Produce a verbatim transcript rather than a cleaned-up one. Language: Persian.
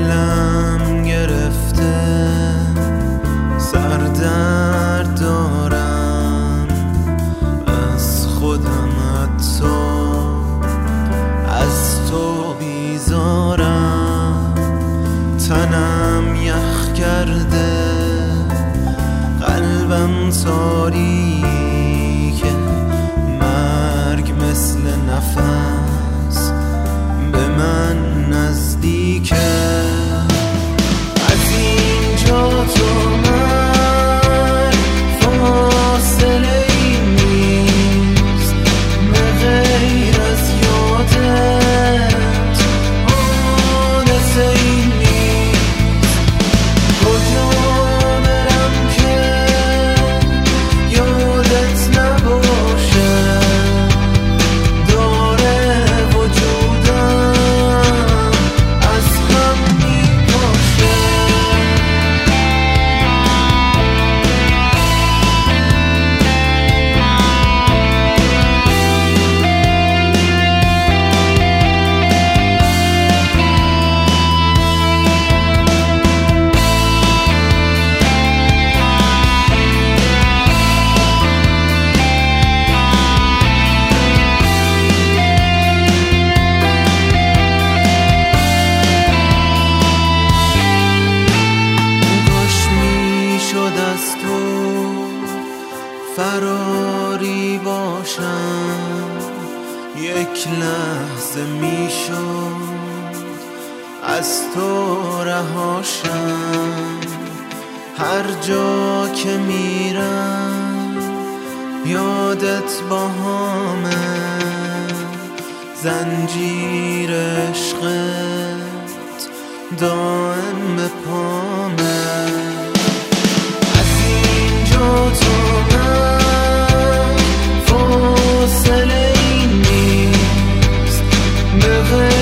دلم گرفته سردرد دارم از خودم، حتی از تو بیزارم. تنم یخ کرده، قلبم تاریکه، مرگ مثل نفس به من نزدیکه. از اینجا تو من فاصله ای نیست، به غیر از یادت حادثه ای نیست. کجا برم که یادت نباشه، داره وجودم از هم میپاشه. از تو فراری باشم، یک لحظه میشد از تو رهاشم. هر جا که میرم یادت باهامه، زنجیر عشقت دائم به پامه. تو من فاصله ای نیست، به